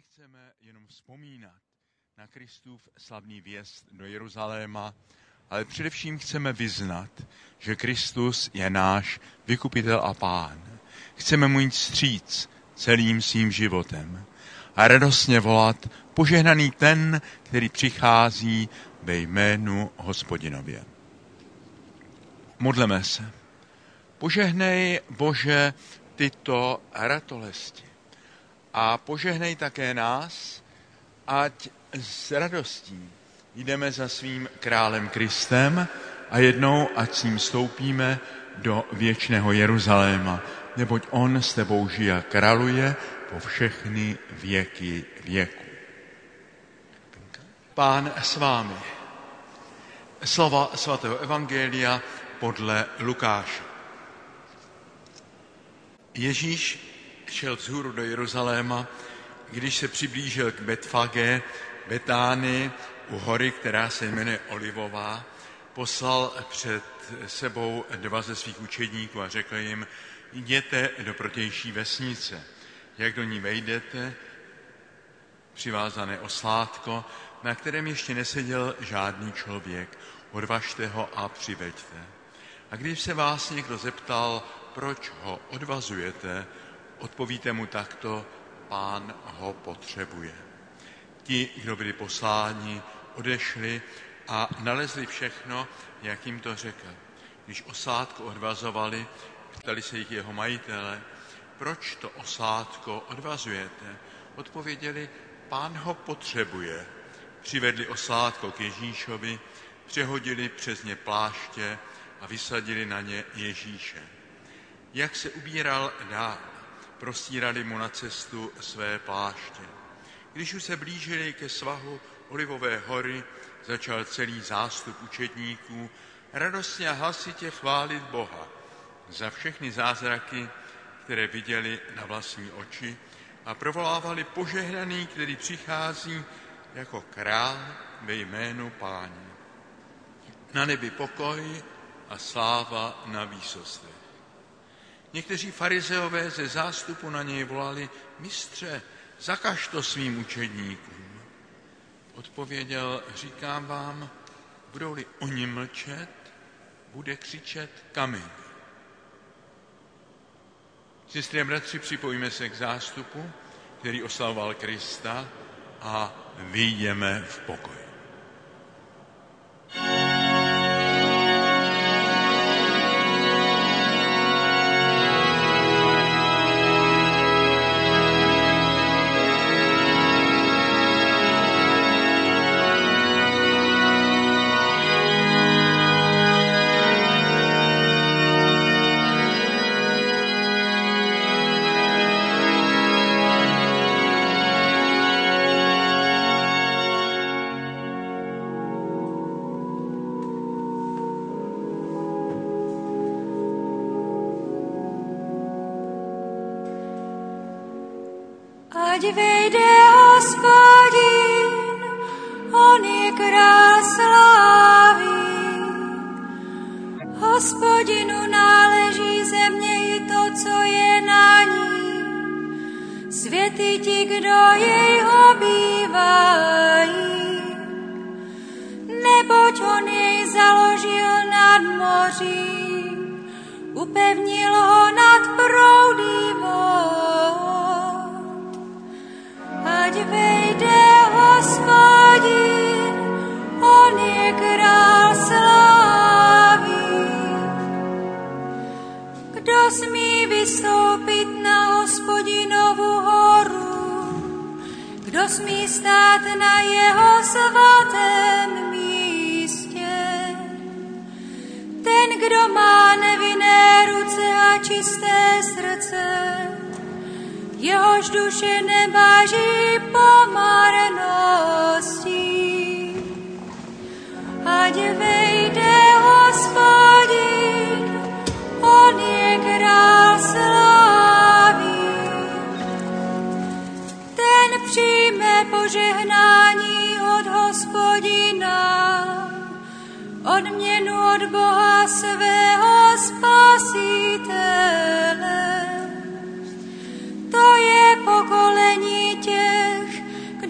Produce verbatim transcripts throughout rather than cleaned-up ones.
nechceme jenom vzpomínat na Kristův slavný vjezd do Jeruzaléma, ale především chceme vyznat, že Kristus je náš vykupitel a pán. Chceme mu jít vstříc celým svým životem a radostně volat: požehnaný ten, který přichází ve jménu Hospodinově. Modleme se. Požehnej, Bože, tyto ratolesti a požehnej také nás, ať s radostí jdeme za svým králem Kristem a jednou ať s ním stoupíme do věčného Jeruzaléma, neboť on s tebou žije a králuje po všechny věky věku. Pán s vámi. Slova svatého evangelia podle Lukáše. Ježíš šel vzhůru do Jeruzaléma, když se přiblížil k Betfagé, Betánii, u hory, která se jmenuje Olivová, poslal před sebou dva ze svých učedníků a řekl jim: jděte do protější vesnice. Jak do ní vejdete, přivázané oslátko, na kterém ještě neseděl žádný člověk, odvažte ho a přiveďte. A když se vás někdo zeptal, proč ho odvazujete, odpovíte mu takto: Pán ho potřebuje. Ti, kdo byli posláni, odešli a nalezli všechno, jak jim to řekl. Když oslátko odvazovali, ptali se jich jeho majitele: proč to oslátko odvazujete? Odpověděli: Pán ho potřebuje. Přivedli oslátko k Ježíšovi, přehodili přes ně pláště a vysadili na ně Ježíše. Jak se ubíral dál, prostírali mu na cestu své pláště. Když už se blížili ke svahu Olivové hory, začal celý zástup učedníků radostně a hlasitě chválit Boha za všechny zázraky, které viděli na vlastní oči, a provolávali: požehnaný, který přichází jako král ve jménu Páně. Na nebi pokoj a sláva na výsostech. Někteří farizeové ze zástupu na něj volali: mistře, zakaž to svým učedníkům. Odpověděl: říkám vám, budou-li oni mlčet, bude křičet kameň. Sestry a bratři, připojíme se k zástupu, který oslavoval Krista, a vyjdeme v pokoji. Ať vejde Hospodin, on je král slávy. Hospodinu náleží země i to, co je na ní. Světy ti, kdo jej obývají. Neboť on jej založil nad moří, upevnil ho nad proudy vod. Ať vejde Hospodin, on je král slávy. Kdo smí vystoupit na Hospodinovu horu? Kdo smí stát na jeho svatém místě? Ten, kdo má nevinné ruce a čisté srdce, jehož duše nebáží pomarnosti. Ať vejde Hospodin, on je král slávy. Ten přijme požehnání od Hospodina, odměnu od Boha svého Spasitele. To je pokolení těch,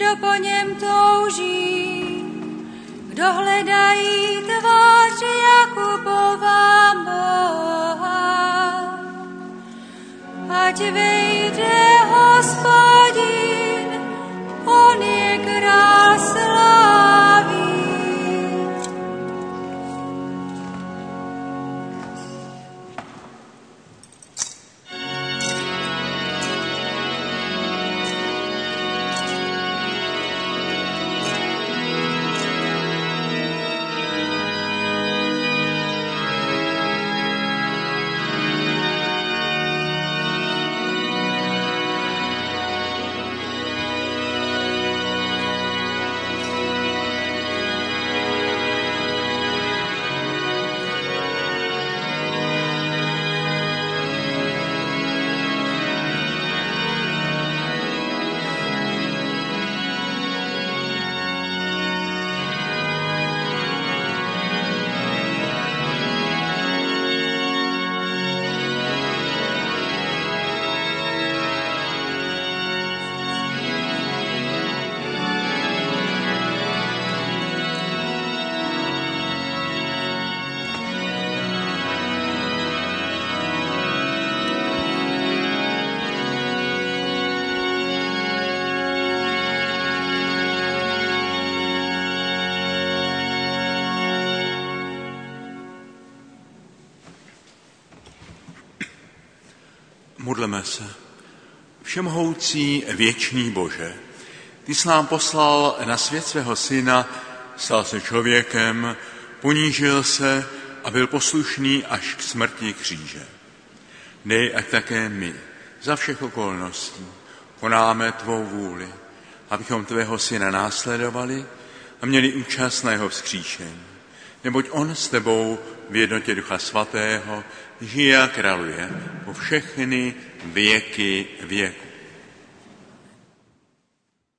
kdo po něm touží, kdo hledají tvář Jakubova Boha. Ať vejde Hospodin, on je král slávy. Modleme se. Všemohoucí věčný Bože, ty jsi nám poslal na svět svého syna, stal se člověkem, ponížil se a byl poslušný až k smrti kříže. Dej, ať také my za všech okolností konáme tvou vůli, abychom tvého syna následovali a měli účast na jeho vzkříšení. Neboť on s tebou v jednotě Ducha Svatého žije a králuje po všechny věky věku.